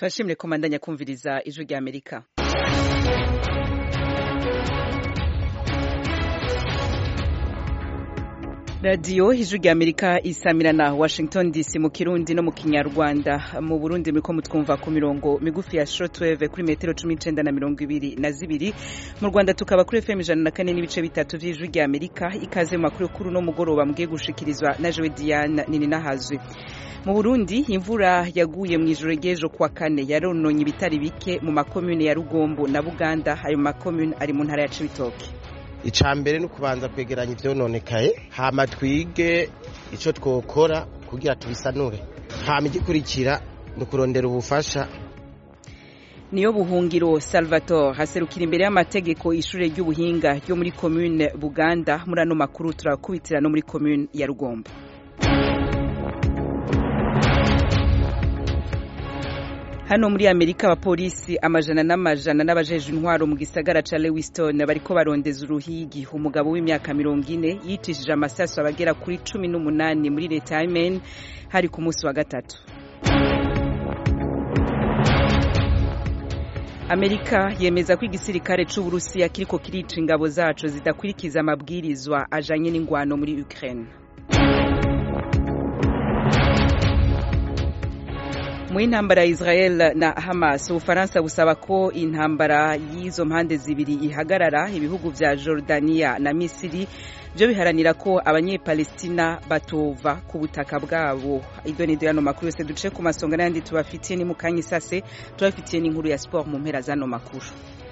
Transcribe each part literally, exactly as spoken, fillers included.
Turashimire komandanya kumviriza ijwi rya Amerika. Radio ijwi rya Amerika isamira na Washington D C mu Kirundi no mu Kinyarwanda. Mu Burundi muriko mutwumva ku mirongo migufi ya shortwave kuri metero cumi n'icenda na mirongo ibiri na zibiri. Mu Rwanda tukaba kuri F M ijana na kane n'ibice bitatu vy'ijwi rya Amerika. Ikaze mu makuru kuru no mugoroba mugiye gushikirizwa na Joe Diane Nininahazwe. Mu Burundi imvura yaguye mu ijoro ry'ejo kwa kane yarononye ibitari bike mu makomune ya Rugombo na Buganda. Ayo makomune ari mu ntara ya Cibitoke. Icambere no kubanza kwegeranya ivyononekaye hama twige ico twokora kugira tubisanure, hama igikurikira no kurondera ubufasha. Niyo Buhungiro Salvatore haserukira imbere y'amategeko ishure ry'ubuhinga ryo muri commune Buganda. Muri ano makuru turakubitira no muri commune ya Rugombo. Hano muri Amerika abapolisi amajana n'amajana n'abajeje intwaro mu gisagara ca Lewiston bariko barondeza uruhigi umugabo w'imyaka mirongo ine yitishije amasasu abagera kuri cumi n'umunani muri leta ya Maine hari ku munsi wa gatatu. Amerika yemeza ko igisirikare c'u Burusiya kiriko kirica ingabo zaco zidakurikiza amabwirizwa ajanye n'ingwano muri Ukraine. Mu intambara ya Israel na Hamas, Ufaransa busaba ko intambara y'izo mpande zibiri ihagarara. Ibihugu vya Jordania na Misiri byo biharanira ko abanyepalestina batova ku butaka bwabo. Ibyo ni dano makuru yose duce ku masonga n'andi tubafitiye ni mukanyi sase tubafitiye n'inkuru ya sport mu mpera zano makuru.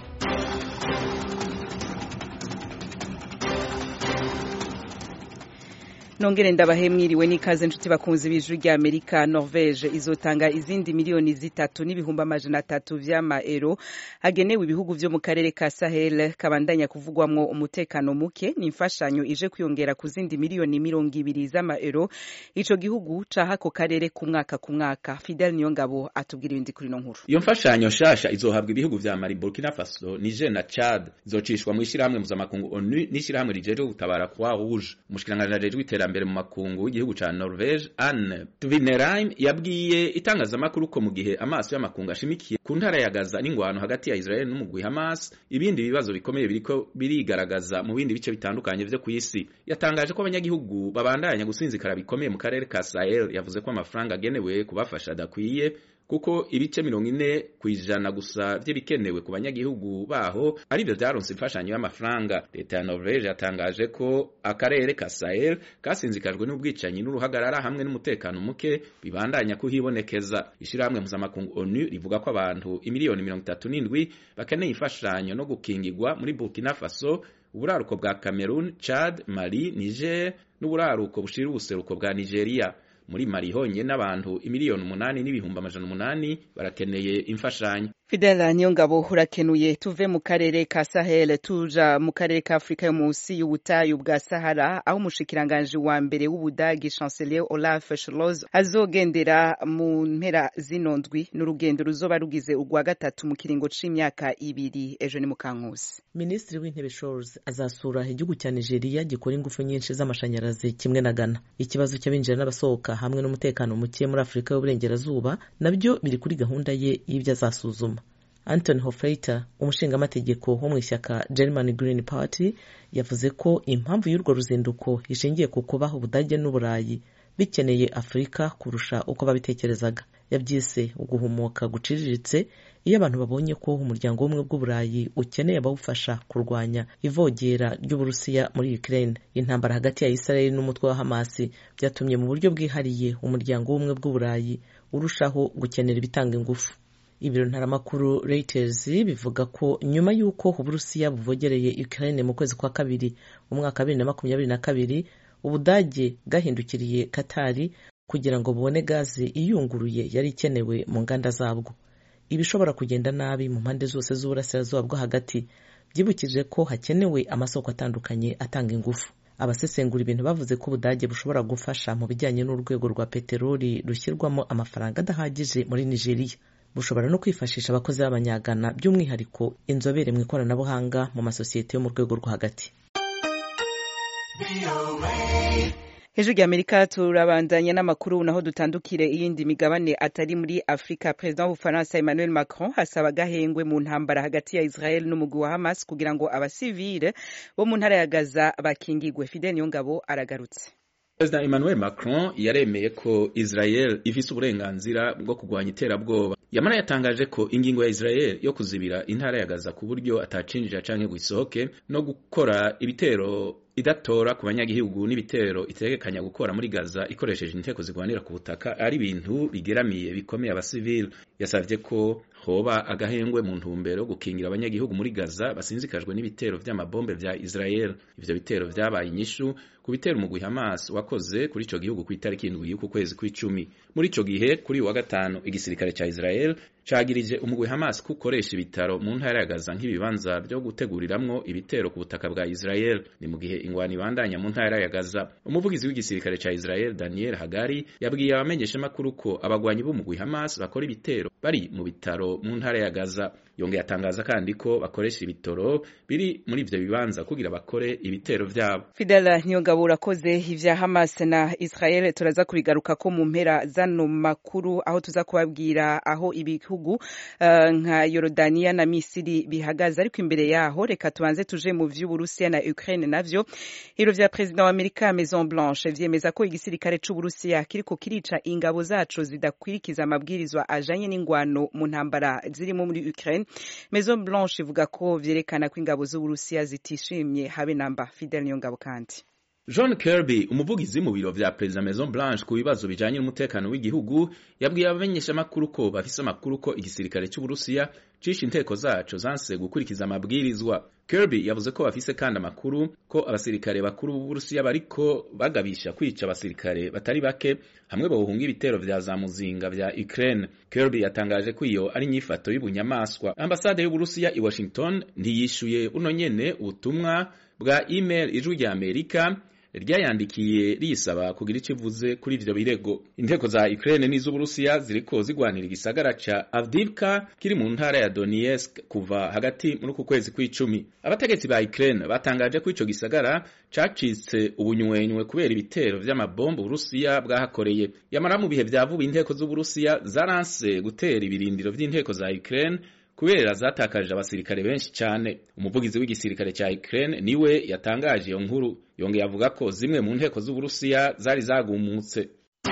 Nongere ndabahemwiriwe n'ikaze nshuti bakunzi b'ijwi rya Amerika. Norvege izotanga izindi miliyoni zitatu n'ibihumbi amajana atatu vy'ama euro hagenewe ibihugu vyo mu karere ka Sahel kabandanya kuvugwamwo umutekano muke. Ni imfashanyo ije kwiyongera ku zindi miliyoni mirongo ibiri z'ama euro ico gihugu caha ko karere ku mwaka ku mwaka. Fidel Niyongabo atubwira ibindi kuri no nkuru. Iyo mfashanyo shasha izohabwa ibihugu vya Mali, Burkina Faso, Niger na Chad. Izocishwa mu ishirahamwe mpuzamakungu O N U n'ishirahamwe rijeje gutabara Croix Rouge. Umushikiranganje ajejwe iterambere mbere mu makungu y'igihugu ca Norvege Anne Tvinnereim yabwiye itangazamakuru ko mu gihe amaso y'amakungu ashimikiye ku ntara ya Gaza n'ingwano hagati ya Israel n'umugwi Hamas, ibindi bibazo bikomeye biriko birigaragaza mu bindi bice bitandukanye vyo kw'isi. Yatangaje ko abanyagihugu babandanya gusinzikara bikomeye mu karere ka Sahel. Yavuze ko amafaranga agenewe kubafasha adakwiye kuko ibice mirongo ine kwijana gusa vy'ibikenewe ku banyagihugu baho ari byo vyaronse imfashanyo y'amafaranga. Leta ya Norvege yatangaje ko akarere ka Sahel kasinzikajwe n'ubwicanyi n'uruhagarara hamwe n'umutekano muke bibandanya kuhibonekeza. Ishirahamwe mpuzamakungu O N U rivuga ko abantu imiliyoni mirongo itatu n'indwi bakeneye imfashanyo no gukingirwa muri Burkina Faso, uburaruko bwa Cameroon, Chad, Mali, Niger n'uburaruko bushira ubuseruko bwa Nigeria. Muri Mali honye n'abantu imiliyoni umunani n'ibihumbi amajana umunani barakeneye imfashanyo. Fidela Niyongabo urakenuye. Tuve mu karere ka Sahel tuja mu karere ka Afrika yo munsi y'ubutayu bwa Sahara, aho umushikiranganje wa mbere w'Ubudagi Chancelier Olaf Scholz azogendera mu mpera zinondwi n'urugendo ruzoba rugize urwa gatatu mu kiringo c'imyaka ibiri. Ejo ni Mukankusi. Ministri w'intebe Scholz azasura igihugu cya Nigeria gikora ingufu nyinshi z'amashanyarazi kimwe na Ghana. Ikibazo cy'abinjira n'abasohoka hamwe n'umutekano muke muri Afrika y'uburengerazuba nabyo biri kuri gahunda ye y'ibyo azasuzuma. Anton Hofreiter, umushingamategeko wo mu ishyaka German Green Party, yavuze ko impamvu y'urwo ruzinduko ishingiye ku kubaho Ubudage n'Uburayi bikeneye Afrika kurusha uko babitekerezaga. Yabyise uguhumuka guciriritse iyo abantu babonye ko umuryango w'umwe bw'Uburayi ukeneye abawufasha kurwanya ivogera ry'Uburusiya muri Ukraine. Intambara hagati ya Israel n'umutwe wa Hamas byatumye mu buryo bwihariye umuryango w'umwe bw'Uburayi urushaho gukenera ibitanga ingufu. Ibiro ntaramakuru Reuters bivuga ko nyuma y'uko Uburusiya buvogereye Ukraine mu kwezi kwa kabiri umwaka wa bibiri na makumyabiri na kabiri, Ubudage bwahindukiriye Katari kugira ngo bubone gazi iyunguruye yari ikenewe mu nganda zabwo. Ibishobora kugenda nabi mu mpande zose z'uburasirazuba bwo hagati byibukije ko hakenewe amasoko atandukanye atanga ingufu. Abasesengura ibintu bavuze ko Ubudage bushobora gufasha mu bijyanye n'urwego rwa peteroli rushyirwamo amafaranga adahagije muri Nigeria. Bushobora no kwifashisha abakozi b'abanyagana by'umwihariko inzobere mu ikoranabuhanga mu masosiyete yo mu rwego rwo hagati. Hejuru y'Amerika turabandanya n'amakuru naho dutandukire iyindi migabane atari muri Afrika. President w'Ubufaransa Emmanuel Macron hasaba agahengwe mu ntambara hagati ya Israel n'umugwi wa Hamas kugira ngo abasivile bo mu ntara ya Gaza bakingigwe. Fidel Niyongabo aragarutse. President Emmanuel Macron yaremeye ko Israel ifise uburenganzira bwo kugwanya iterabwoba. Yamara yatangaje ko ingingo ya Israel yo kuzibira intara ya Gaza ku buryo atacinjira canke gusohoke no gukora ibitero idatora ku banyagihugu n'ibitero itegekanya gukora muri Gaza ikoresheje inteko zigwanira ku butaka ari ibintu bigeramiye bikomeye abasivile. Yasavye ko hoba agahengwe mu ntumbero gukingira abanyagihugu muri Gaza basinzikajwe n'ibitero vy'amabombe vya Israel. Ivyo bitero vyabaye inyishu ku bitero umugwi Hamas wakoze kuri ico gihugu ku itariki indwi y'uku kwezi kw'icumi. Muri ico gihe kuri wa gatanu igisirikare ca Israel cagirije umugwi Hamas kukoresha ibitaro mu ntara ya Gaza nk'ibibanza byo guteguriramwo ibitero ku butaka bwa Israel. Ni mu gihe ingwani bandanya mu ntara ya Gaza. Umuvugizi w'igisirikare ca Israel Daniel Hagari yabwiye abamenyesha makuru ko abagwanyi b'umugwi Hamas bakora ibitero bari mu bitaro mu ntara ya Gaza. Yongeye atangaza kandi ko bakoresha ibitoro biri muri ivyo bibanza kugira bakore ibitero vyabo. Fidela Niyongabo urakoze. Ivya Hamas na Israel turaza kubigaruka ko mu mpera zano makuru aho tuza kubabwira aho ibihugu uh, nka Yorodania na Misiri bihagaze. Ariko imbere yaho reka tubanze tuje mu vy'Uburusiya na Ukraine navyo. Ibiro vya President wa Amerika Maison Blanche vyemeza ko igisirikare c'Uburusiya kiriko kirica ingabo zaco zidakwirikiza amabwirizwa ajanye n'ingwano mu ntambara zirimo muri Ukraine. Maison Blanche ivuga ko vyerekana ko ingabo z'Uburusiya zitishimye habe namba. Fidel Niyongabo kandi. John Kirby umuvugizi mu biro vya President Maison Blanche ku bibazo bijanye n'umutekano w'igihugu yabwiye abamenyesha makuru ko bafise amakuru ko igisirikare c'Uburusiya cisha inteko zaco zanse gukurikiza amabwirizwa. Kirby yavuze ko bafise kandi amakuru ko abasirikare bakuru b'Uburusiya bariko bagabisha kwica abasirikare batari bake hamwe bohunga ibitero vya za muzinga vya Ukraine. Kirby yatangaje ko iyo ari nyifato y'ubunyamaswa. Ambasade y'Uburusiya i Washington ntiyishuye uno nyene ubutumwa bwa email ijwi rya Amerika ryayandikiye risaba kugira ico ivuze kuri ivyo birego. Inteko za Ukraine n'iz'Uburusiya ziriko zigwanira igisagara ca Avdiivka kiri mu ntara ya Donetsk kuva hagati muri ku kwezi kw'icumi. Abategetsi ba Ukraine batangaje ko ico gisagara cacitse ubunywenywe kubera ibitero vy'amabombo Uburusiya bwahakoreye. Yamara mu bihe vya vuba inteko z'Uburusiya zaranse gutera ibirindiro vy'inteko za Ukraine kubera zatakaje abasirikare benshi cyane. Umuvugizi w'igisirikare ca Ukraine niwe yatangaje iyo nkuru. Yongeye avuga ko zimwe mu nteko z'Uburusiya zari zagumutse.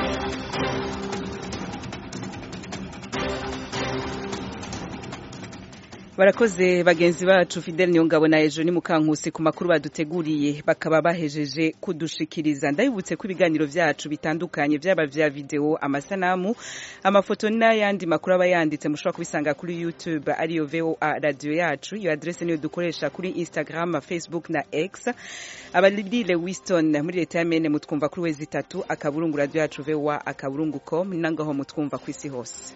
Barakoze bagenzi bacu Fidel Niyongabo na Ejo ni Mukankusi ku makuru baduteguriye bakaba bahejeje kudushikiriza. Ndabibutse ko ibiganiro vyacu bitandukanye vyaba vya video, amasanamu, amafoto n'ayandi makuru aba yanditse mushobora kubisanga kuri YouTube ariyo V O A radio yacu. Iyo adresse niyo dukoresha kuri Instagram, Facebook na X. Abalidile Winston muri leta ya Maine mutwumva kuri wezi itatu akaburungu radio yacu V O A akaburungu com nangaho mutwumva kwisi hose.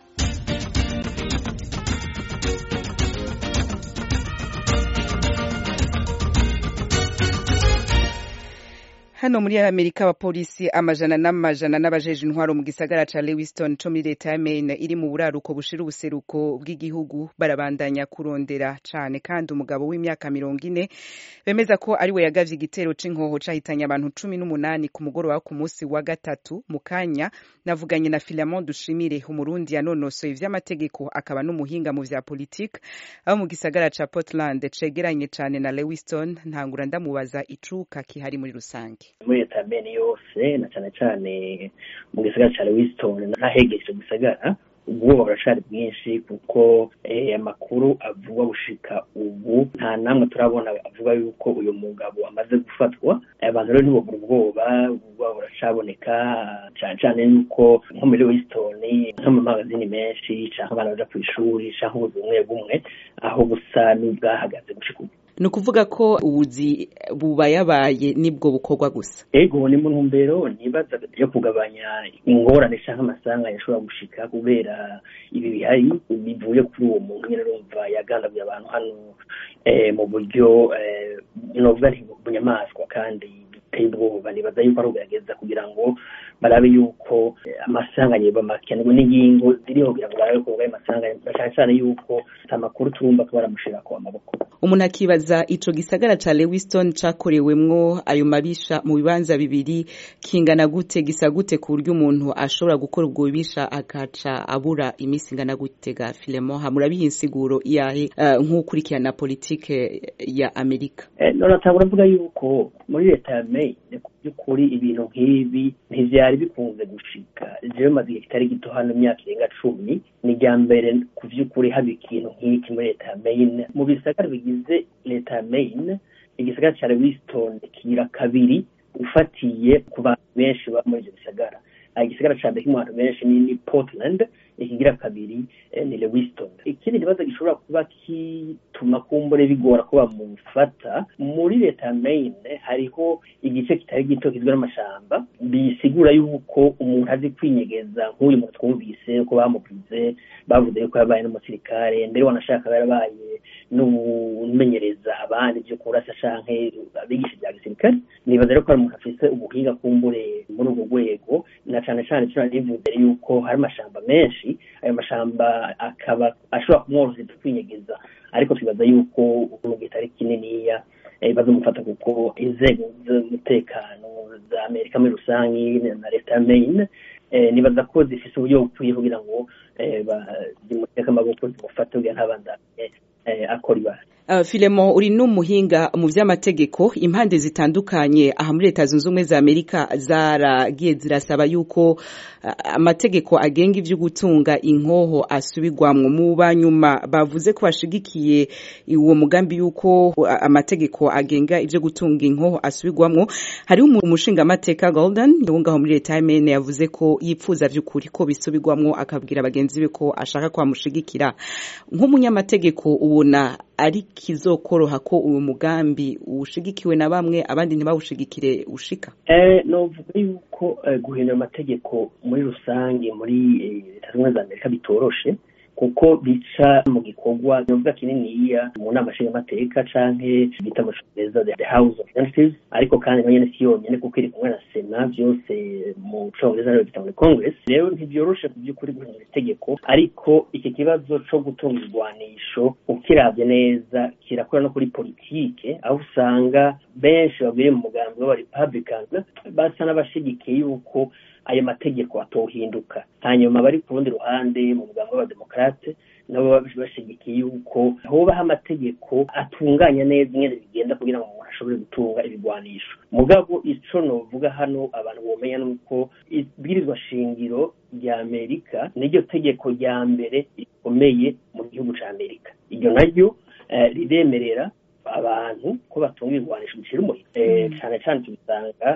Hano muri Amerika abapolisi amajana n'amajana n'abajeje intwaro mu gisagara ca Lewiston co muri leta ya Maine iri mu buraruko bushira ubuseruko bw'igihugu barabandanya kurondera cane kandi umugabo w'imyaka mirongo ine bemeza ko ari we yagavye igitero c'inkoho cahitanye abantu cumi n'umunani ku mugoroba ku munsi wa gatatu. Mu kanya navuganye na Philemon Dushimire umurundi yanonosoye ivy'amategeko akaba n'umuhinga mu vya politique aho mu gisagara ca Portland cegeranye cane na Lewiston. Ntangura ndamubaza icuka kihari muri rusange muri leta ya Maine yose na cyane cyane mu gisagara cya Lewiston n'ahegeje gisagara. Ubwoba buracari bwinshi kuko amakuru avuga gushika ubu nta namwe turabona avuga yuko uyu mugabo amaze gufatwa. Abantu rero ntibobura ubwoba ubwoba buracaboneka cyane cyane yuko nko muri Lewiston nko mu magazini menshi canke abana baja kw'ishuri canke ubumwe bumwe aho gusa n'ubwahagaze gushika ubu. ni ukuvuga ko ubuzi bubayabaye nibwo bukorwa gusa. Ego ni mu ntumbero nibaza yo kugabanya ingorane cyangwa amasanga yashobora gushika kubera ibi bihari bivuye kuri uwo muntu nyine rumva yagandaguye abantu hano eh mu buryo eh novuga nti bunyamaswa kandi biteye ubwoba. Nibaza yuko ari ugerageza kugira ngo barabe yuko amasanganye bamakenwe n'ingingo ziriho kugira ngo barabe ko ayo masanganye cyane cyane yuko amakuru turumva ko baramushirako amaboko. Umuntu akibaza ico gisagara ca Lewiston cakorewemwo ayo mabisha mu bibanza bibiri kingana gute, gisa gute ku buryo umuntu ashobora gukora ubwo bibisha akaca abura imisi ingana gute ga Filemon? Hamurabiye insiguro iyahe uh, nk'ukurikirana politike ya Amerika? Eh, none atabura mvuga yuko muri leta ya Maine by'ukuri ibintu nk'ibi ntivyari bikunze gushika. Jewe maze kitari gito hano imyaka irenga cumi ni rya mbere ku vy'ukuri haba ikintu nk'iki muri leta ya Maine. Mu bisagara bigize leta ya Maine, igisagara ca Lewiston kira kabiri ufatiye ku bantu benshi ba muri ivyo bisagara. Igisagara ca mbere kimwe benshi ni Portland, ikigira kabiri eh, ni Lewiston. Ikindi kibazo gishobora kuba kituma kumbure bigora ko bamufata muri leta ya Maine, hariho igice kitari gito kizwe n'amashamba bisigura yuko umuntu azi kwinyegeza nk'uyu muntu twumvise ko bamuvuze bavuze yuko yabaye n'umusirikare mbere wanashaka yarabaye n'umenyereza abandi byo kurasa canke abigisha bya gisirikare. Nibaza rero ko ari umuntu afise ubuhinga kumbure muri ubwo rwego, na cane cane cyo nivuze yuko hari amashamba menshi, ayo mashamba akaba ashobora kumworohereza kwinyegeza, ariko twibaza yuko mu gitari kininiya bazomufata kuko inzego z'umutekano za Amerika muri rusangi na leta ya Maine nibaza ko zifise uburyo bukwiye kugira ngo zimuteka amaboko zimufate kugira ntabandanye akora ibara. Uh, Filemon, uri n'umuhinga mu vy'amategeko, impande zitandukanye aha muri leta zunze ubumwe za Amerika zaragiye zirasaba yuko uh, amategeko agenga ivyo gutunga inkoho asubirwamwo. Mu banyuma bavuze ko bashigikiye uwo mugambi yuko uh, amategeko agenga ivyo gutunga inkoho asubirwamwo. Hari umushinga amateka Golden ndungaho muri leta ya Maine yavuze ko yipfuza vy'ukuri ko bisubirwamwo, akabwira bagenzi be ko ashaka kwamushigikira. Nk'umunyamategeko ubona ari kizokoroha ko uyu mugambi ushigikiwe na bamwe abandi ntibawushigikire ushika? Eh no vuga yuko uh, guhindura amategeko muri rusange muri leta zimwe za Amerika bitoroshe, kuko bica mu gikorwa novuga kininiya mu nama nshingamateka canke bita mu Congress, the House of Representatives, ariko kandi nyene si yonyene kuko iri kumwe na Sena, byose mu Congress rero bita mu Congress. Rero ntibyoroshe kubyukuri guhindura itegeko, ariko iki kibazo co gutunga irwanisho ukiravye neza kirakora no kuri politike, aho usanga benshi bavuye mu mugambi wa Republican basa n'abashigikiye yuko ayo mategeko atohinduka. Hanyuma bari ku rundi ruhande mu mugambi wa Demokrate nabo bashigikiye yuko hobaho amategeko atunganya neza ingene bigenda kugira ngo umuntu ashobore gutunga ibigwanisho. Mugabo ico novuga hano abantu bomenya nuko ibwirizwa shingiro rya Amerika niryo tegeko rya mbere rikomeye mu gihugu ca Amerika. Iryo naryo eh, riremerera abantu ko batunga ibigwanisho bicira umuriro. Eh, cyane cyane tubisanga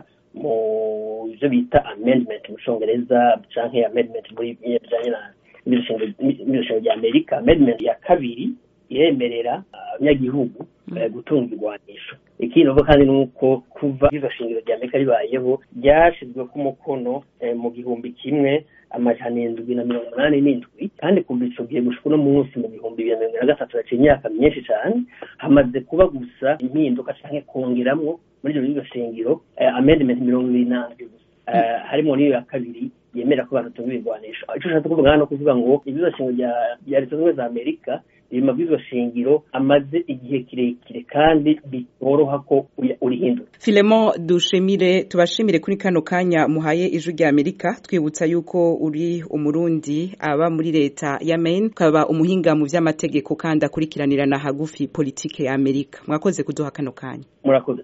mu byo bita amendment mu Congereza canke amendment muri bijanye na imirushanwa rya Amerika. Amendment ya kabiri iremerera abanyagihugu uh, gutunga igwanisho. Ikindi uvuga kandi nuko kuva izo shingiro rya Amerika ribayeho ryashizwe ku mukono eh, mu gihumbi kimwe amajana indwi na mirongo umunani n'indwi, kandi kuva ico gihe gushika uno munsi mu bihumbi bibiri na mirongo na gatatu haciye imyaka myinshi cane, hamaze kuba gusa impinduka canke kongeramwo muri iryo shingiro uh, amendment mirongo ibiri n'andwi gusa. Uh, harimo n'iyo ya kabiri yemera ko abantu tunga ibigwanisho. Ico ushatse kuvuga hano kuvuga ngo ibizo shingiro rya rya leta zimwe za Amerika biri mabwizo shingiro amaze igihe kirekire kandi bitoroha ko urihindura. Filemon, dushimire tubashimire kuri kano kanya muhaye ijwi rya Amerika, twibutsa yuko uri umurundi aba muri leta ya Maine, ukaba umuhinga mu vy'amategeko kandi akurikiranira na hagufi politike ya Amerika. Mwakoze kuduha kano kanya. Murakoze.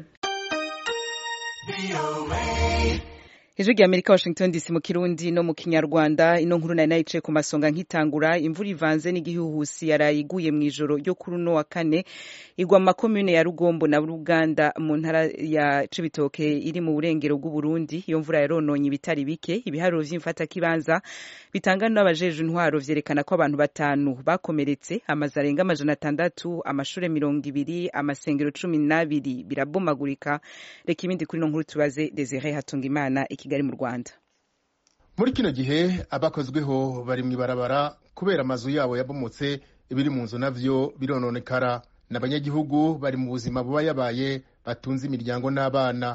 Ijwi rya Amerika, Washington D C, mu Kirundi no mu Kinyarwanda. Ino nkuru nari nayicaye ku masonga nkitangura. Imvura ivanze n'igihuhusi yarayiguye mu ijoro ryo kuri uno wa kane igwa mu makomune ya Rugombo na Ruganda mu ntara ya Cibitoke iri mu burengero bw'u Burundi. Iyo mvura yarononye ibitari bike. Ibiharuro vy'imfata kibanza bitangana n'abajeje intwaro vyerekana ko abantu batanu bakomeretse, amazu arenga amajana atandatu, amashure mirongo ibiri, amasengero cumi n'abiri birabomagurika. Reka ibindi kuri no nkuru tubaze Desire Hatungimana Kigali mu Rwanda. Muri kino gihe abakozweho bari mu ibarabara kubera amazu yabo yabomotse, ibiri mu nzu navyo birononekara, n'abanyagihugu bari mu buzima buba yabaye batunze imiryango n'abana.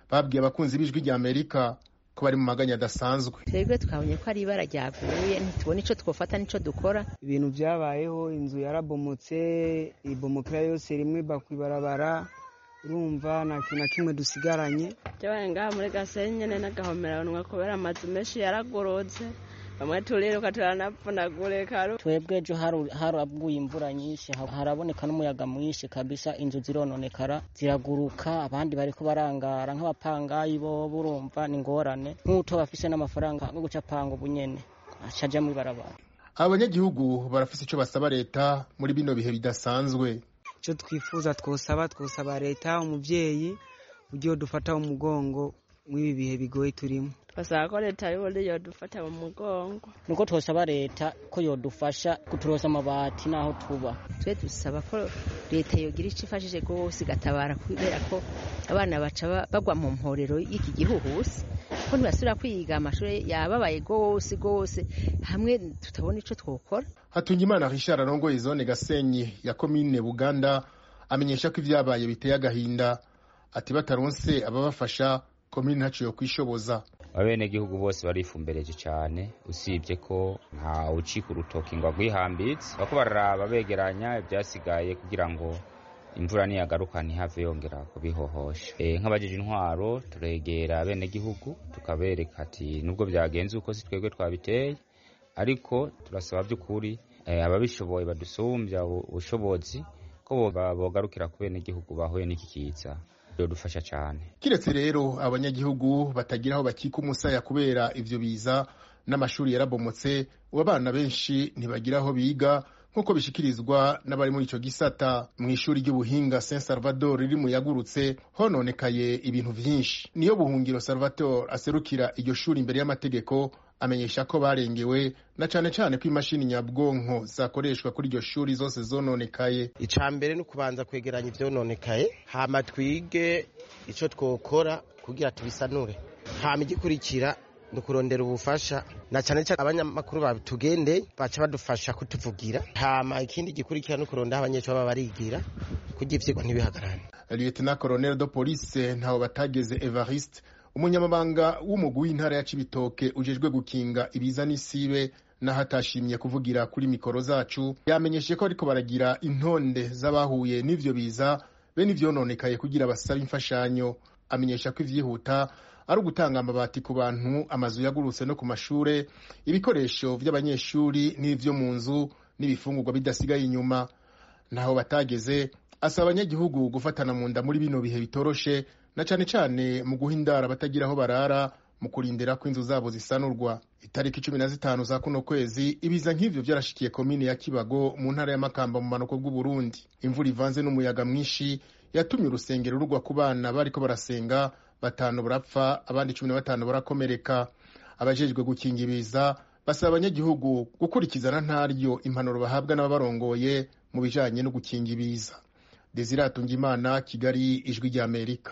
babwiye abakunzi b'ijwi rya Amerika ko bari mu maganya adasanzwe. Twebwe tukabonye ko ari ibara ryaguye ntitubone ico twofata nico dukora. Ibintu byabayeho, inzu yarabomotse, ibomokera yose rimwe bakwibarabara, urumva nta kintu na kimwe dusigaranye. Byabaye ngaha muri Gasenyi nyene n'agahomeranwa kubera amazu menshi yaragorotse, bamwe turiruka turanapfunagurika. Twebwe ejo haraguye imvura nyinshi, haraboneka n'umuyaga mwinshi kabisa, inzu zirononekara ziraguruka, abandi bariko barangara nk'abapangayi bo burumva ni ngorane, nk'uto bafise n'amafaranga yo guca panga ubunyene acaja mu barabara. Abanyagihugu barafise ico basaba leta muri bino bihe bidasanzwe. Ico twifuza twosaba twosaba leta, umuvyeyi ugiye dufata mu mugongo mw'ibi bihe bigoye turimo. Basaba ko leta y'uburundi yodufata mu mugongo. Nuko twosaba leta ko yodufasha kuturosa amabati naho tuba. Twe dusaba ko leta yogira ico ifashije gose gatabara kubera ko abana baca bagwa mu mporero y'iki gihuhusi, ko ntibasubira kwiga amashuri yababaye gose gose, hamwe tutabona ico twokora. Hatungimana Richard arongoye zone Gasenyi ya komine Buganda amenyesha ko ivyabaye biteye agahinda, ati bataronse ababafasha komine ntaco yo kwishoboza. Abene gihugu bose barifumbereje cyane, usibye ko nta ucika urutoki ngo agwihambitse, bako baraba begeranya ibyasigaye kugira ngo imvura niyagaruka ntihave yongera kubihohosha. E, nk'abajeje intwaro turegera abene gihugu tukabereka ati nubwo byagenze uko si twebwe twabiteye, ariko turasaba by'ukuri e, ababishoboye badusumbya ubushobozi ko bogarukira ku bene gihugu bahuye n'iki kiza. Dufasha cyane. Kiretse rero abanyagihugu batagira aho bakika umusaya kubera ivyo biza n'amashuri yarabomotse, abana benshi ntibagira aho biga nkuko bishikirizwa n'abari muri ico gisata. Mu ishuri ry'ubuhinga Saint Salvador riri mu yagurutse hononekaye ibintu vyinshi. Niyo Buhungiro Salvatore aserukira iryo shuri imbere y'amategeko amenyesha ko barengewe na cane cane ko imashini nyabwonko zakoreshwa kuri iryo shuri zose zononekaye. Icambere no kubanza kwegeranya ivyononekaye, hama twige ico twokora kugira tubisanure, hama igikurikira no kurondera ubufasha na cane cyane abanyamakuru babitugende baca badufasha kutuvugira, hama ikindi gikurikira no kurondera abanyeshuri baba barigira kugira ivyigwa ntibihagarane. Lieutenant Colonel de Police ntaho batageze Evariste, umunyamabanga w'umugwi w'intara ya Cibitoke ujejwe gukinga ibiza n'isibe nahatashimye kuvugira kuri mikoro zacu, yamenyeshe ko ariko baragira intonde z'abahuye n'ivyo biza bene ivyononekaye kugira basabe imfashanyo. Amenyesha ko ivyihuta ari ugutanga amabati ku bantu, amazu yagurutse no ku mashure, ibikoresho vy'abanyeshuri n'ivyo mu nzu n'ibifungurwa bidasigaye inyuma. Naho batageze asaba abanyagihugu gufatana mu nda muri bino bihe bitoroshe, na cane cane mu guhindara batagira aho barara mu kurindira ko inzu zabo zisanurwa. Itariki cumi na zitanu za kuno kwezi ibiza nk'ivyo vyarashikiye komine ya Kibago mu ntara ya Makamba mu manuko bw'u Burundi. Imvura ivanze n'umuyaga mwinshi yatumye urusengero rugwa ku bana bariko barasenga, batanu barapfa abandi cumi na batanu barakomereka. Abajejwe gukinga ibiza basaba abanyagihugu gukurikizana ntaryo impanuro bahabwa n'ababarongoye mu bijanye no gukinga ibiza. Desire Hatungimana, Kigali, Ijwi rya Amerika.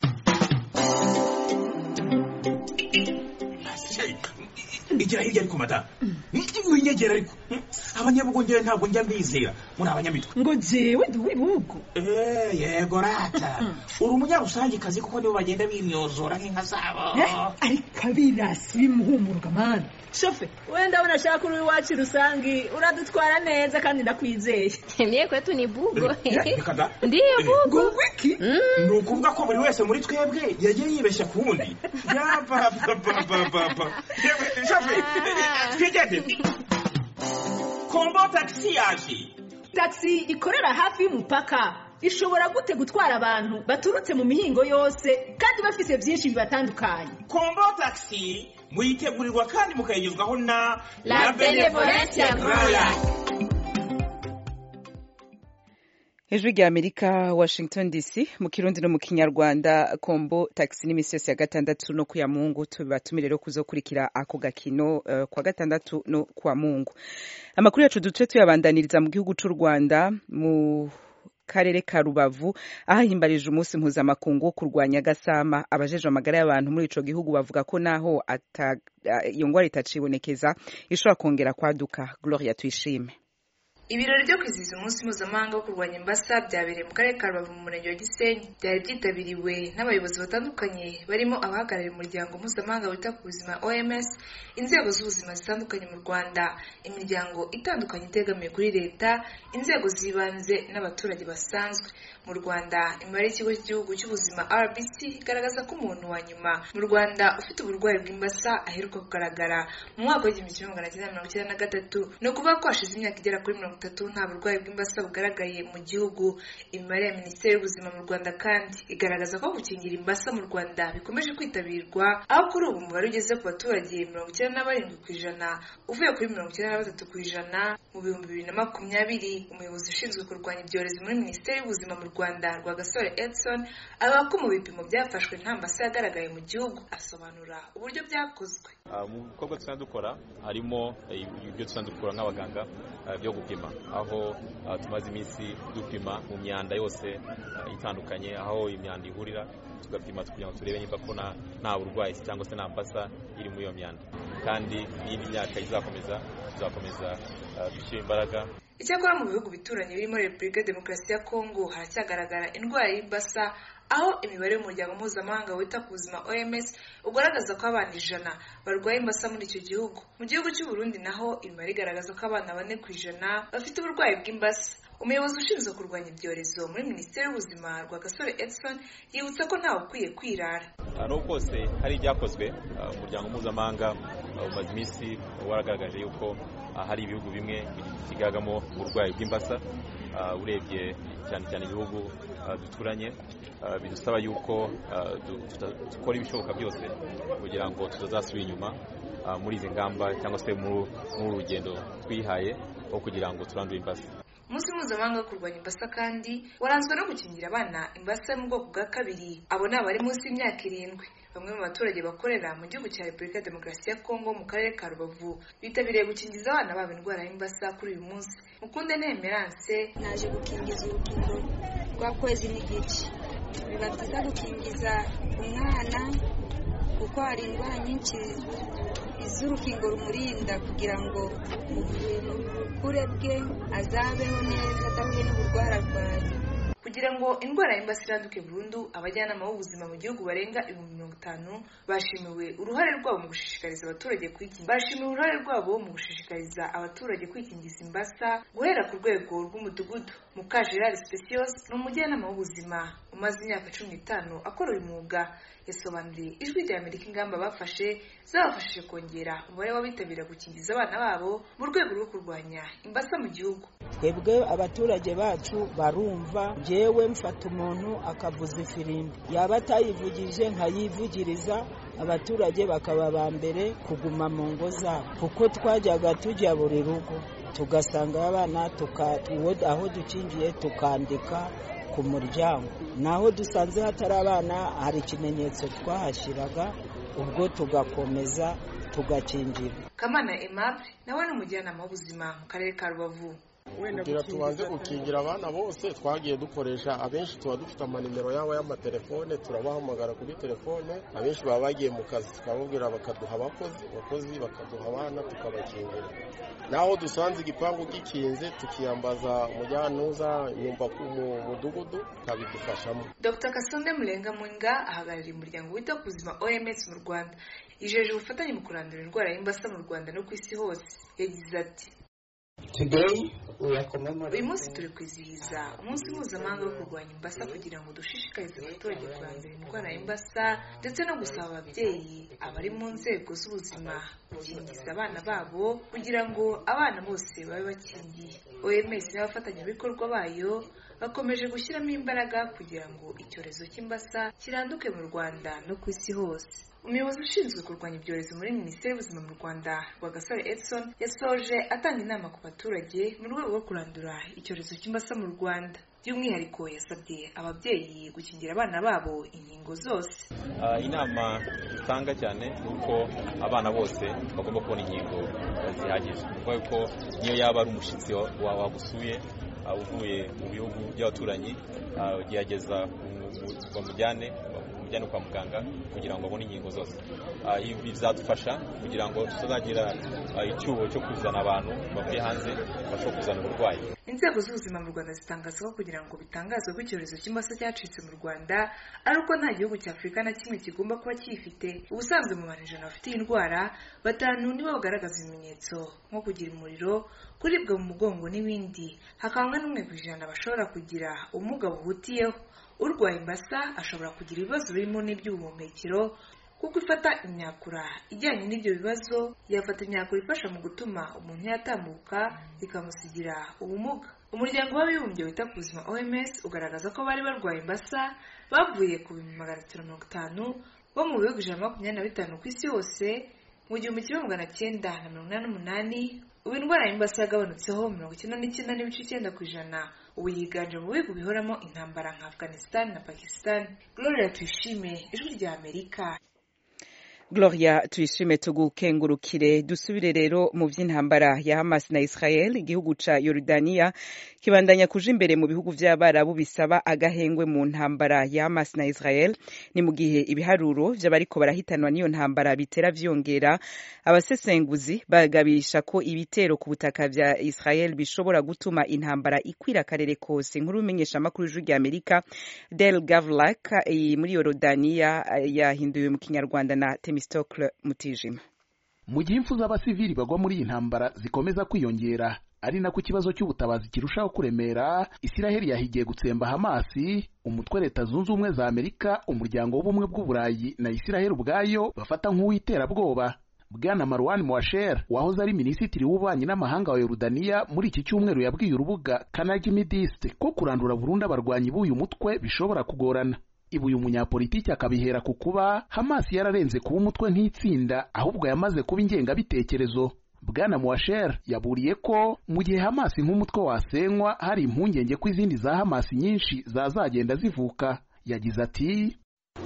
Igira hirya ariko mata winyegera ariko abanyabugongera ntabwo njya mbizera muri abanyamitwe ngo jewe ndi wibugo eh yego rata uri umunyarusangi kazi kuko nibo bagenda bimyozora nk'inka zabo ariko birasi bimuhumurwa man shofe wenda unashaka uri wacu rusangi uradutwara neza kandi ndakwizeye mie kwetu ni bugo ndiyo bugo wiki nukuvuga ko buri wese muri twebwe yagiye yibeshya kundi yapa papa papa shofe twigende Kombo taxi yaje. Taxi ikorera hafi y'umupaka ishobora gute gutwara abantu baturutse mu mihingo yose kandi bafise byinshi bibatandukanye. Kombo taxi muyitegurirwa kandi mukayigezwaho na La Benevolencia Royal. Ijwi rya Amerika, Washington D C, mu Kirundi no mu Kinyarwanda. Kombo taxi n'imisi yose ya gatandatu no kuya Mungu, tubatumire rero kuzokurikira ako gakino uh, kwa gatandatu no kwa Mungu. Amakuru yacu duce tuyabandaniriza mu gihugu c'u Rwanda mu karere ka Rubavu ahahimbarije umunsi mpuzamakungu wo kurwanya gasama. Abajeje amagara y'abantu muri ico gihugu bavuga ko naho iyo ngwara itacibonekeza ishobora kongera kwaduka. Gloria Tuyishime. Ibirori byo kwizihiza umunsi mpuzamahanga wo kurwanya imbasa byabereye mu karere ka Rubavu mu murenge wa Gisenyi. Byari byitabiriwe n'abayobozi batandukanye barimo abahagarariye umuryango mpuzamahanga wita ku buzima O M S, inzego z'ubuzima zitandukanye mu Rwanda, imiryango itandukanye itegamiye kuri leta, inzego z'ibanze n'abaturage basanzwe. Mu Rwanda, imibare y'ikigo cy'igihugu cy'ubuzima R B C igaragaza ko umuntu wa nyuma mu Rwanda ufite uburwayi bw'imbasa aheruka kugaragara mu mwaka w'igihumbi kimwe magana cyenda mirongo icyenda na gatatu. Ni ukuvuga ko hashize imyaka igera kuri mirongo itatu nta burwayi bw'imbasa bugaragaye mu gihugu. Imibare ya Minisiteri y'Ubuzima mu Rwanda kandi igaragaza ko gukingira imbasa mu Rwanda bikomeje kwitabirwa, aho kuri ubu umubare ugeze ku baturage mirongo icyenda na barindwi ku ijana uvuye kuri mirongo icyenda na batatu ku ijana mu bihumbi bibiri na makumyabiri. Umuyobozi ushinzwe kurwanya ibyorezo muri Minisiteri y'Ubuzima mu Rwanda Rwagasore Edson avuga ko mu bipimo byafashwe nta mbasa yagaragaye mu gihugu. Asobanura uburyo byakozwe. Mu bikorwa dusanzwe dukora harimo ibyo dusanzwe dukora nk'abaganga byo gupima, aho tumaze iminsi dupima mu myanda yose itandukanye, aho imyanda ihurira tugapima kugira ngo turebe niba ko nta burwayi cyangwa se nta mbasa iri muri iyo myanda, kandi n'indi myaka izakomeza tuzakomeza gushyira imbaraga. Icyakora mu bihugu bituranye birimo Repubulika ya Demokarasi ya Kongo haracyagaragara indwara y'imbasa, aho imibare y'umuryango mpuzamahanga wita ku buzima O M S ugaragaza ko abana ijana barwaye imbasa muri icyo gihugu. Mu gihugu cy'u Burundi naho imibare igaragaza ko abana bane ku ijana bafite uburwayi bw'imbasa. Umuyobozi ushinzwe kurwanya ibyorezo muri Minisiteri y'Ubuzima Rwagasore Edson yibutsa ko ntawe ukwiye kwirara. N'ubwo kose hari ibyakozwe, umuryango mpuzamahanga umaze iminsi waragaragaje yuko hari ibihugu bimwe bigaragamo uburwayi bw'imbasa. Urebye cyane cyane ibihugu duturanye bidusaba yuko dukora ibishoboka byose kugira ngo tutazasubira inyuma muri izi ngamba cyangwa se muri uru rugendo twihaye aho kugira ngo turandure imbasa. Umunsi mpuzamahanga wo kurwanya imbasa kandi waranzwe no gukingira abana imbasa mu bwoko bwa kabiri. Abo ni abari munsi y'imyaka irindwi. Bamwe mu baturage bakorera mu gihugu cya Repubulika ya Demokarasi ya Kongo mu karere ka Rubavu bitabiriye gukingiza abana babo indwara y'imbasa kuri uyu munsi. Mukunde Nemerance naje gukingiza urukingo rwa kwezi n'igice. Biba byiza gukingiza umwana kuko hari indwara nyinshi iz'urukingo rumurinda kugira ngo mu bukure bwe azabeho neza adahuye n'uburwararwaye. Kugira ngo indwara y'imbasa iranduke burundu, abajyanama b'ubuzima mu gihugu barenga ibihumbi mirongo itanu bashimiwe uruhare rwabo mu gushishikariza abaturage kwikingiza. Bashimiwe uruhare rwabo mu gushishikariza abaturage kwikingiza imbasa guhera ku rwego rw'umudugudu. Mukajerari Specios ni umujyanama w'ubuzima umaze imyaka cumi n'itanu akora uyu mwuga. Yasobanuriye Ijwi rya Amerika ingamba bafashe zabafashije kongera umubare w'abitabira gukingiza abana babo mu rwego rwo kurwanya imbasa mu gihugu. Twebwe abaturage bacu barumva, jewe mfata umuntu akavuza ifirimbi, yaba atayivugije nkayivugiriza, abaturage bakaba ba mbere kuguma mu ngo zabo, kuko twajyaga tujya buri rugo tugasanga abana aho dukingiye tukandika ku muryango, naho dusanze hatari abana hari ikimenyetso twahashyiraga, ubwo tugakomeza tugakingira. Kamana Aimable nawe ni umujyanama w'ubuzima mu karere ka Rubavu. Kugira tubanze gukingira abana bose twagiye dukoresha, abenshi tuba dufite amanimero yabo y'amatelefone, turabahamagara kuri telefone. Abenshi baba bagiye mu kazi tukababwira bakaduha abakozi abakozi bakaduha abana tukabakingira. Naho dusanze igipangu gikinze tukiyambaza umujyanuza nyumva ku mudugudu kabidufashamo. Dr Kasonde Mulenga Mwinga ahagarariye umuryango wita ku buzima O M S mu Rwanda yijeje ubufatanye mu kurandura indwara y'imbasa mu Rwanda no ku isi hose. Yagize ati uyu munsi turi kwizihiza umunsi mpuzamahanga wo kurwanya imbasa kugira ngo dushishikarize abaturage kurandura indwara y'imbasa ndetse no gusaba ababyeyi abari mu nzego z'ubuzima gukingiza abana babo kugira ngo abana bose babe bakingiye. O M S n'abafatanyabikorwa bayo bakomeje gushyiramo imbaraga kugira ngo icyorezo cy'imbasa kiranduke mu Rwanda no ku isi hose. Umuyobozi ushinzwe kurwanya ibyorezo muri Minisiteri y'Ubuzima mu Rwanda Rwagasore Edson yasoje atanga inama ku baturage mu rwego rwo kurandura icyorezo cy'imbasa mu Rwanda. By'umwihariko yasabye ababyeyi gukingira abana babo inkingo zose. Uh, inama dutanga cyane nuko abana bose bagomba kubona inkingo zihagije, kuko niyo yaba ari umushyitsi wagusuye uvuye mu bihugu by'abaturanyi, gerageza bamujyane bajyane kwa muganga kugira ngo babone inkingo zose. Ibi bizadufasha kugira ngo tutazagira icyuho cyo kuzana abantu bavuye hanze bashobora kuzana uburwayi. Inzego z'ubuzima mu Rwanda zitangaza ko kugira ngo bitangazwe ko icyorezo cy'imbasa cyacitse mu Rwanda ari uko nta gihugu cya Afurika na kimwe kigomba kuba cyifite. Ubusanzwe mu bantu ijana bafite iyi ndwara batanu nibo bagaragaza ibimenyetso nko kugira umuriro, kuribwa mu mugongo n'ibindi. Hakaba n'umwe ku ijana bashobora kugira ubumuga buhutiyeho. Urwaye imbasa ashobora kugira ibibazo birimo n'iby'ubuhumekero kuko ifata imyakura ijyanye n'ibyo bibazo. Yafata imyakura ifasha mu gutuma umuntu yatambuka ikamusigira ubumuga. Umuryango w'abibumbye wita ku buzima O M S ugaragaza ko bari barwaye imbasa bavuye ku bihumbi magana atatu mirongo itanu bo mu bihugu ijana na makumyabiri na bitanu ku isi yose mu gihumbi kimwe magana cyenda na mirongo inani n'umunani. Ubu indwara y'imbasa yagabanutseho mirongo icyenda n'icyenda n'ibice icyenda ku ijana. Ubu yiganje mu bihugu bihoramo intambara nka Afghanistan na Pakistan. Gloria Tuyishime, Ijwi rya Amerika. Gloria Tuyishime tugukengurukire. Dusubire rero mu vy'intambara ya Hamas na Israel. Igihugu ca Yordania kibandanya kuja imbere mu bihugu vy'abarabu bisaba agahengwe mu ntambara ya Hamas na Israel. Ni mu gihe ibiharuro vy'abariko barahitanwa n'iyo ntambara bitera vyongera. Abasesenguzi bagabisha ko ibitero ku butaka vya Israel bishobora gutuma intambara ikwira akarere kose. Nkuru umenyesha makuru y'Ijwi rya Amerika Del Gavlak muri Yordania yahinduwe mu Kinyarwanda na Temistokle Mutijima. Mu gihe impfu z'abasivili bagwa muri iyi ntambara zikomeza kwiyongera ari nako ikibazo cy'ubutabazi kirushaho kuremera, Isiraheli yahigiye gutsemba Hamasi, umutwe Leta Zunze Ubumwe za Amerika, umuryango w'ubumwe bw'Uburayi na Isiraheli ubwayo bafata nk'uwiterabwoba. Bwana Marwan Mouasher wahoze ari minisitiri w'ububanyi n'amahanga wa Yordania muri iki cyumweru yabwiye urubuga Kanagi Midist ko kurandura burundu abarwanyi b'uyu mutwe bishobora kugorana. Ibu uyu munyapolitiki akabihera ku kuba Hamas yararenze kuba umutwe nk'itsinda ahubwo yamaze kuba ingengabitekerezo. Bwana Mouasher yaburiye ko mu gihe Hamas nk'umutwe wasenywa hari impungenge ko izindi za Hamas nyinshi zazagenda zivuka. Yagize ati,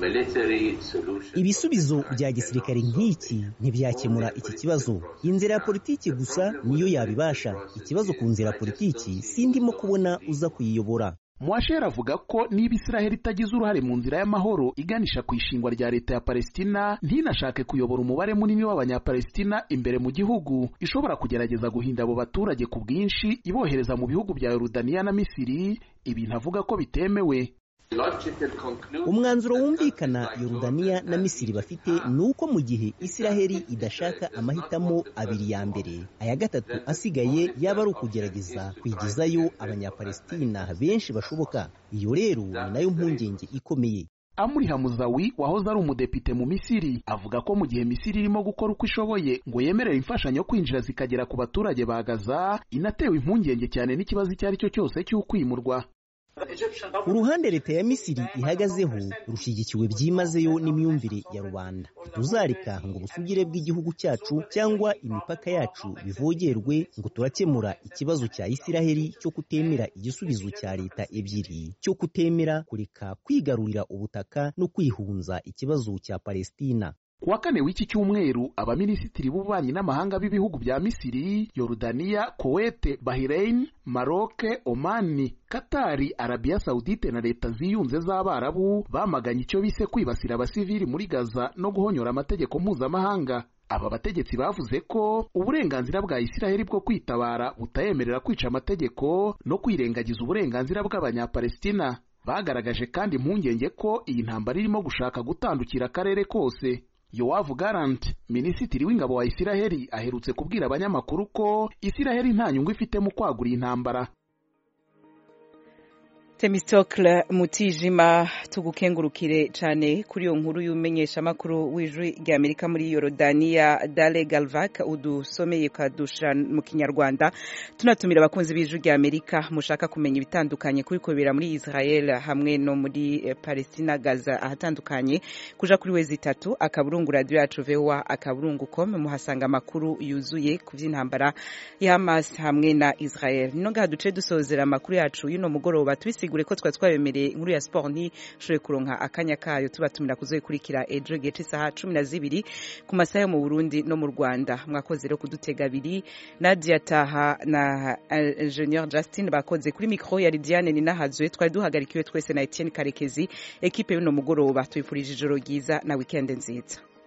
ibisubizo bya gisirikare nk'iki ntibyakemura iki kibazo. Inzira ya politiki gusa niyo yabibasha. Ikibazo ku nzira ya politiki sindimo kubona uza kuyiyobora. Mouasher avuga ko niba Israel itagize uruhare mu nzira y'amahoro iganisha ku ishingwa rya leta ya Palestina, ntinashake kuyobora umubare munini w'abanyapalestina imbere mu gihugu, ishobora kugerageza guhinda abo baturage ku bwinshi ibohereza mu bihugu bya Yordania na Misiri, ibintu avuga ko bitemewe. Umwanzuro wumvikana Yordania na Misiri bafite nuko mu gihe Isiraheli idashaka amahitamo abiri ya mbere, aya gatatu asigaye yaba ari ukugerageza kwigizayo abanyapalestina benshi bashoboka. Iyo rero ni nayo mpungenge ikomeye. Amuri Hamuzawi wahoze ari umudepite mu Misiri avuga ko mu gihe Misiri irimo gukora uko ishoboye ngo yemerere imfashanyo kwinjira zikagera ku baturage ba Gaza, inatewe impungenge cyane n'ikibazo icyo ari cyo cyose cy'ukwimurwa. Uruhande leta ya Misiri ihagazeho rushigikiwe byimazeyo n'imyumvire ya rubanda. Tuzarika ngo busugire bw'igihugu cyacu cyangwa imipaka yacu bivogerwe ngo turakemura ikibazo cya Isiraheli cyo kutemera igisubizo cya leta ebyiri, cyo kutemera kureka kwigarurira ubutaka no kwihunza ikibazo cya Palestina. Kuwa kane w'iki cyumweru abaminisitiri b'ububanyi n'amahanga b'ibihugu bya Misiri, Yordania, Kuwait, Bahrain, Maroc, Oman, Qatar, Arabia Saudite na leta ziyunze z'Abarabu bamaganye icyo bise kwibasira abasivili muri Gaza no guhonyora amategeko mpuzamahanga. Aba bategetsi bavuze ko uburenganzira bwa Isiraheli bwo kwitabara butayemerera kwica amategeko no kwirengagiza uburenganzira bw'abanyapalestina. Bagaragaje kandi impungenge ko iyi ntambara irimo gushaka gutandukira akarere kose. Yoav Gallant, minisitiri w'ingabo wa Isiraheli, aherutse kubwira abanyamakuru ko Isiraheli nta nyungu ifite mu kwagura intambara. Temistokle Mutijima tugukengurukire cyane kuri iyo nkuru y'umenyesha makuru w'Ijwi rya Amerika muri Yordania Dale Galvak udusomeye kadusha mu Kinyarwanda. Tunatumira abakunzi b'Ijwi rya Amerika mushaka kumenya ibitandukanye kuri kobera muri Israel hamwe no muri Palestina Gaza ahatandukanye kuja kuri wezi itatu akaburungu radio yacu V O A akaburungu com muhasanga makuru yuzuye ku vy'intambara ya Hamas hamwe na Israel. Nonga duce dusozera makuru yacu yuno mugoroba twisi ntimusigure ko twari twabemereye inkuru ya sport ntishoboye kuronka akanya kayo tubatumira kuzoyikurikira ejo gihe cy'isaha cumi na zibiri ku masaha yo mu Burundi no mu Rwanda. Mwakoze rero kudutega abiri. Nadia Taha na Junior Justin bakoze kuri micro ya Lidiane Ninahazwe, twari duhagarikiwe twese na Etienne Karekezi. Ekipe y'uno mugoroba tuyifurije ijoro ryiza na weekend nziza.